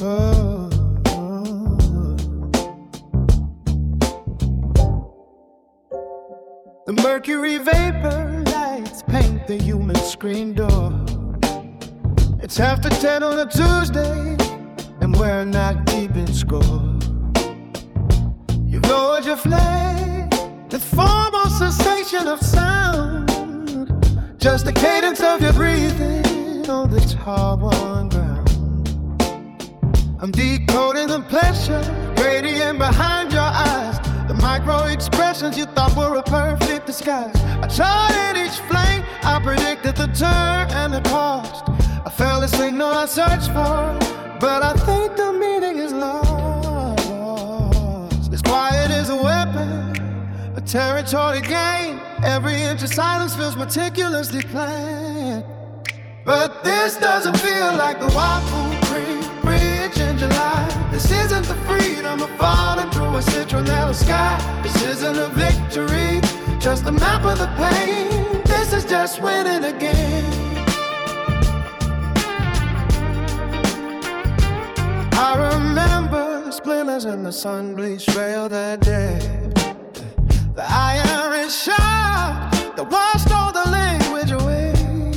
Oh. The mercury vapor lights paint the human screen door. It's after 10 on a Tuesday, and we're not keeping score. You've lowered your flag, the formal sensation of sound, just the cadence of your breathing on this hard-won ground. I'm decoding the pleasure gradient behind your eyes, the micro-expressions you thought were a perfect disguise. I charted each flame, I predicted the turn and the cost. I felt a signal I searched for, but I think the meaning is lost. This quiet is a weapon, a territory gain. Every inch of silence feels meticulously planned. But this doesn't feel like the Wapoo Creek Bridge in July. This isn't the freedom of falling through a citronella sky. This isn't a victory, just a map of the pain. This is just winning again. I remember the splinters in the sun-bleached trail that day. The iron shot that washed all the language away.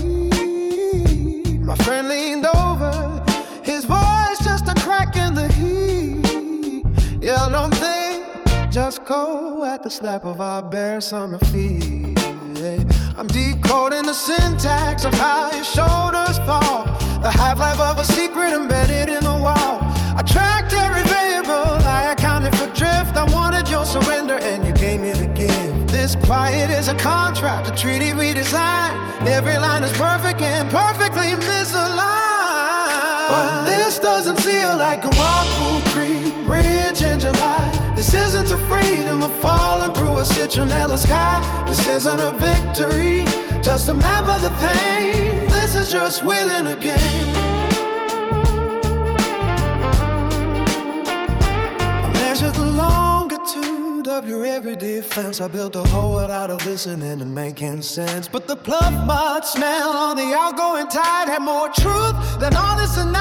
My friend leaned over, his voice just a crack in the heat. Yeah, don't think, just go at the slap of our bare summer feet. I'm decoding the syntax of how your shoulders fall, the half-life of a secret embedded in the wall. I tracked every variable, I accounted for drift. I wanted your surrender and you gave me the gift. This quiet is a contract, a treaty redesigned. Every line is perfect and perfectly misaligned. But this doesn't feel like a Wapoo Creek Bridge in July. This isn't a freedom of falling through a citronella sky. This isn't a victory, just a map of the pain. This is just winning again. Measured the longitude of your everyday fence. I built a hole out of listening and making sense. But the pluff mud smell on the outgoing tide had more truth than all this and